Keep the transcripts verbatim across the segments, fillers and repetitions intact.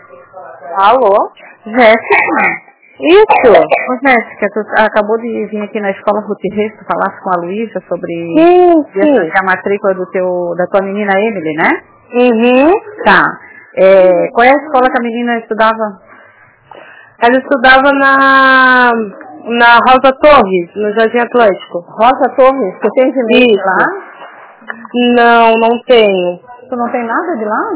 Alô? Jéssica? Isso? Ô, Jéssica, tu acabou de vir aqui na escola Ruth Reis, tu falasse com a Luísa sobre Sim, sim. a matrícula do teu, da tua menina Emily, né? Uhum. Tá. É, qual é a escola que a menina estudava? Ela estudava na, na Rosa Torres, no Jardim Atlântico. Rosa Torres, tu tem e-mail Isso. lá? Não, não tenho. Tu não tem nada de lá?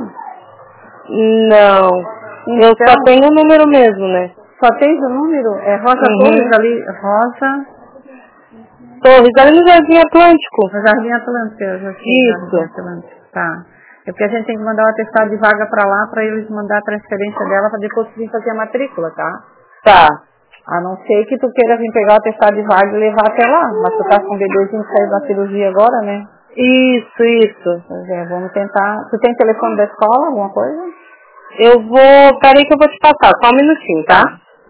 Não. Então, Eu só tenho o número mesmo, né? Só tens o número? É Rosa Uhum. Torres ali, Rosa... Torres, ali no Jardim Atlântico. No Jardim Atlântico, eu já sei, Isso. Jardim Atlântico, tá. É porque a gente tem que mandar o atestado de vaga pra lá, pra eles mandar a transferência dela, pra depois vir fazer a matrícula, tá? Tá. A não ser que tu queira vir pegar o atestado de vaga e levar até lá. Mas tu tá com o bebezinho que saiu da cirurgia agora, né? Isso, isso. Pois é, vamos tentar... Tu tem telefone da escola, alguma coisa? Eu vou... Peraí que eu vou te passar, só um minutinho, tá?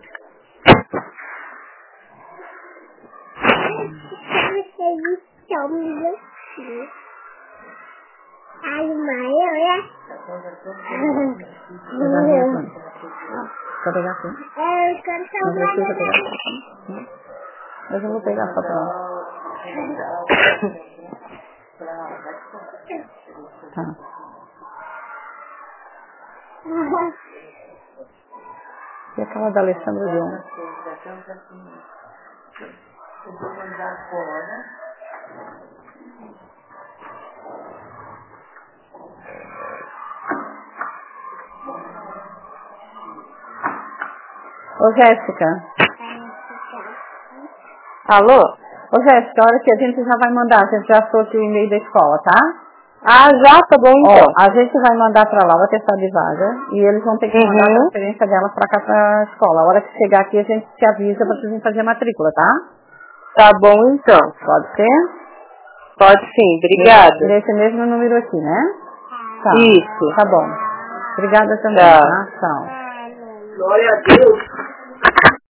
Ai, mãe, olha. Quer pegar assim? É, eu quero que eu precisa pegar assim. Mas eu vou pegar só pra lá. Tá. E aquela da Alessandra de ontem? Eu vou mandar fora. Ô, Jéssica. Alô? Ô, Jéssica, a hora que a gente já vai mandar, a gente já trouxe o e-mail da escola, tá? Ah, já? Tá bom, então. Ó, a gente vai mandar pra lá o atestado de vaga e eles vão ter que mandar Uhum. a transferência dela pra cá pra escola. A hora que chegar aqui, a gente te avisa pra vocês fazer a matrícula, tá? Tá bom, então. Pode ser? Pode sim, obrigada. Nesse mesmo número aqui, né? Tá. Isso. Tá bom. Obrigada também, Tá. tá? Tchau. Glória a Deus.